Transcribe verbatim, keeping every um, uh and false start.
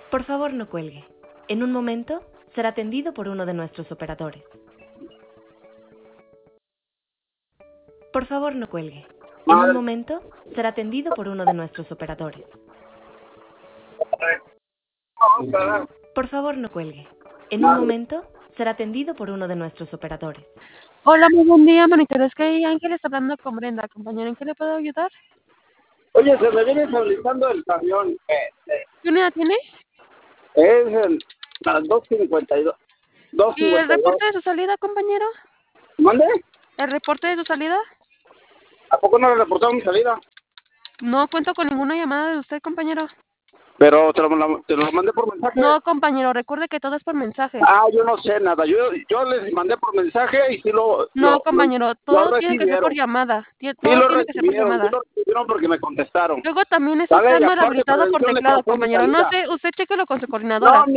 Por favor, no cuelgue. En un momento será atendido por uno de nuestros operadores. Por favor, no cuelgue. En un momento será atendido por uno de nuestros operadores. Por favor, no cuelgue. En un momento será atendido por uno de nuestros operadores. Hola, muy buen día, monitores. Que Ángel está hablando con Brenda, compañero. ¿En qué le puedo ayudar? Oye, se me viene estabilizando el camión. Eh, eh, ¿Qué unidad tiene? es el, las dos cincuenta y dos. ¿Y el reporte de su salida, compañero? ¿Mande? ¿El reporte de su salida? ¿A poco no le reportaron mi salida? No cuento con ninguna llamada de usted, compañero. Pero te lo, te lo mandé por mensaje. No, compañero, recuerde que todo es por mensaje. Ah, yo no sé nada. Yo yo les mandé por mensaje y sí lo... No, lo, compañero, lo, todo lo tiene que ser por recibieron. llamada. Tie- Sí Todo lo tiene que ser por recibieron, sí llamada. lo recibieron porque me contestaron. Luego también es ¿Sale? usted Y mal aparte habilitado por prevención de teclado, cajón y compañero. No salida. sé, usted chéquelo con su No, coordinadora.